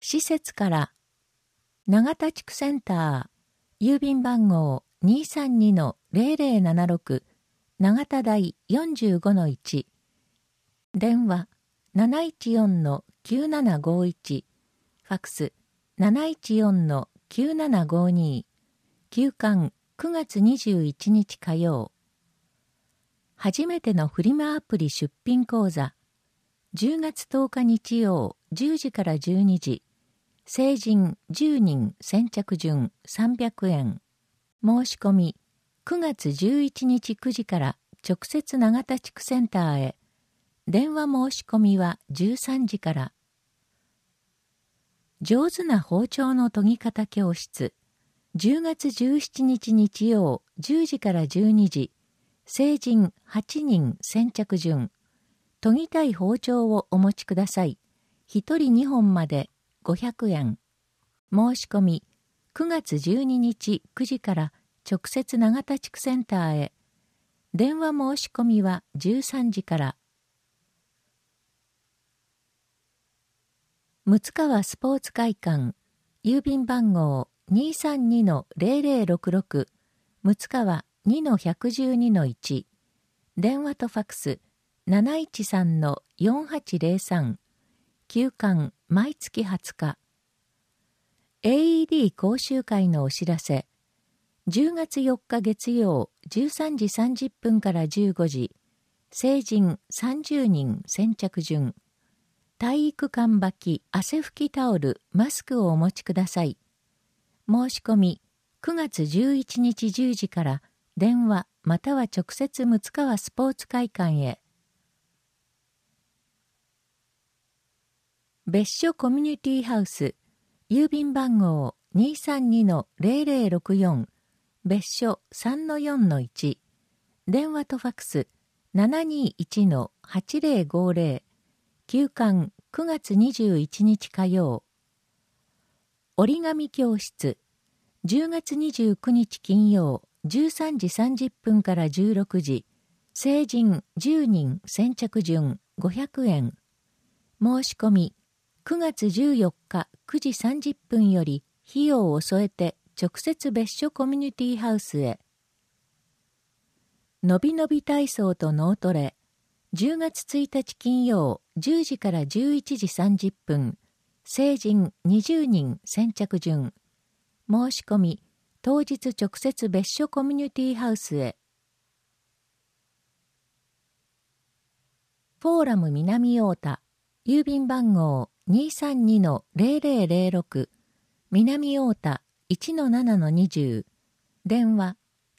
施設から永田地区センター郵便番号 232-0076 永田台 45-1 電話 714-9751 ファクス 714-9752 休館9月21日火曜。初めてのフリマアプリ出品講座10月10日日曜10時から12時成人10人先着順300円申し込み9月11日9時から直接永田地区センターへ電話申し込みは13時から上手な包丁の研ぎ方教室10月17日日曜10時から12時成人8人先着順研ぎたい包丁をお持ちください。1人2本まで500円。申し込み9月12日9時から直接永田地区センターへ。電話申し込みは13時から。睦川スポーツ会館郵便番号 232-0066 睦川 2-112-1 電話とファクス 713-4803 休館毎月20日 AED 講習会のお知らせ10月4日月曜13時30分から15時成人30人先着順体育館履き汗拭きタオルマスクをお持ちください。申し込み9月11日10時から電話または直接睦川スポーツ会館へ。別所コミュニティハウス郵便番号 232-0064 別所 3-4-1 電話とファクス 721-8050 休館9月21日火曜。折り紙教室10月29日金曜13時30分から16時成人10人先着順500円申し込み9月14日9時30分より費用を添えて直接別所コミュニティハウスへ。のびのび体操と脳トレ10月1日金曜10時から11時30分成人20人先着順申し込み当日直接別所コミュニティハウスへ。フォーラム南太田郵便番号 232-0006 南太田 1-7-20 電話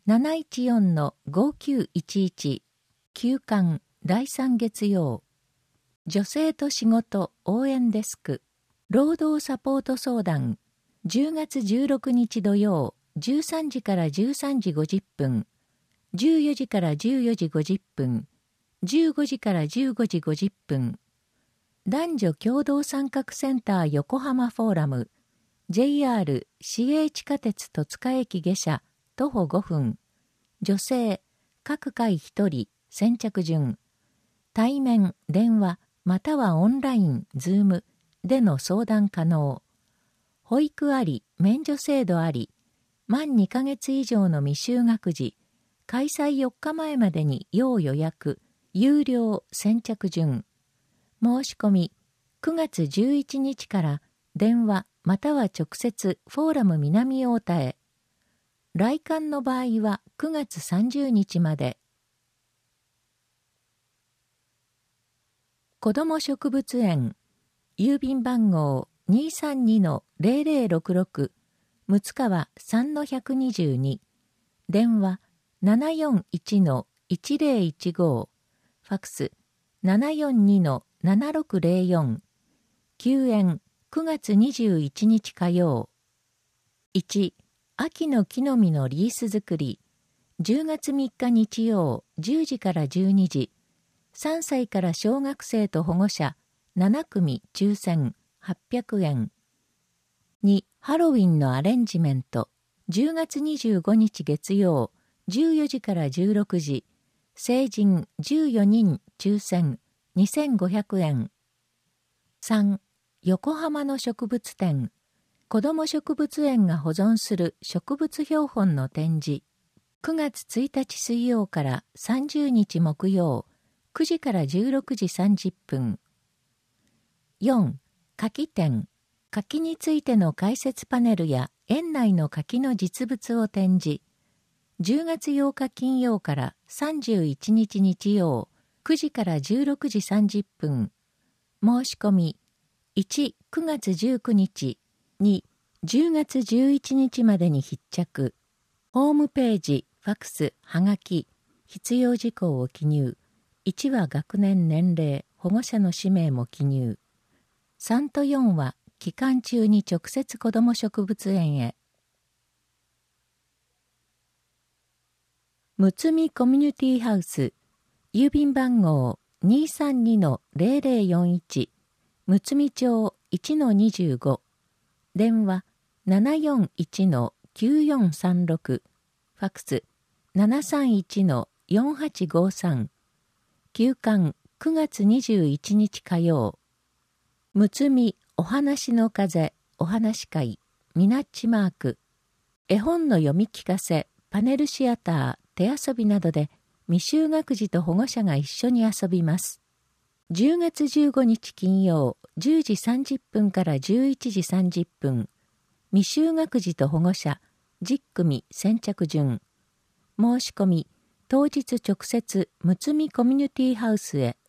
714-5911 休館第3月曜。女性と仕事応援デスク労働サポート相談10月16日土曜13時から13時50分14時から14時50分15時から15時50分男女共同参画センター横浜フォーラム JR 市営地下鉄戸塚駅下車徒歩5分女性各回1人先着順対面電話またはオンラインズームでの相談可能保育あり免除制度あり満2ヶ月以上の未就学児開催4日前までに要予約有料先着順申し込み9月11日から電話または直接フォーラム南太田へ。来館の場合は9月30日まで。子ども植物園郵便番号 232-0066 睦川 3-122 電話 741-1015 ファクス 742-7604 休園9月21日火曜。1秋の木の実のリース作り10月3日日曜10時から12時3歳から小学生と保護者7組抽選800円。2ハロウィンのアレンジメント10月25日月曜14時から16時成人14人抽選2500円。3 横浜の植物展、子ども植物園が保存する植物標本の展示、9月1日水曜から30日木曜、9時から16時30分。4. 柿展、柿についての解説パネルや園内の柿の実物を展示、10月8日金曜から31日日曜、9時から16時30分。申し込み、1、9月19日、2、10月11日までに必着。ホームページ、ファクス、はがき、必要事項を記入。1は学年年齢、保護者の氏名も記入。3と4は期間中に直接子ども植物園へ。むつみコミュニティハウス、郵便番号 232-0041、むつみ町 1-25、電話 741-9436、ファクス 731-4853、休館9月21日火曜。むつみお話の風お話会ミナッチマーク、絵本の読み聞かせ、パネルシアター、手遊びなどで未就学児と保護者が一緒に遊びます。10月15日金曜10時30分から11時30分。未就学児と保護者10組先着順。申し込み当日直接むつみコミュニティハウスへ。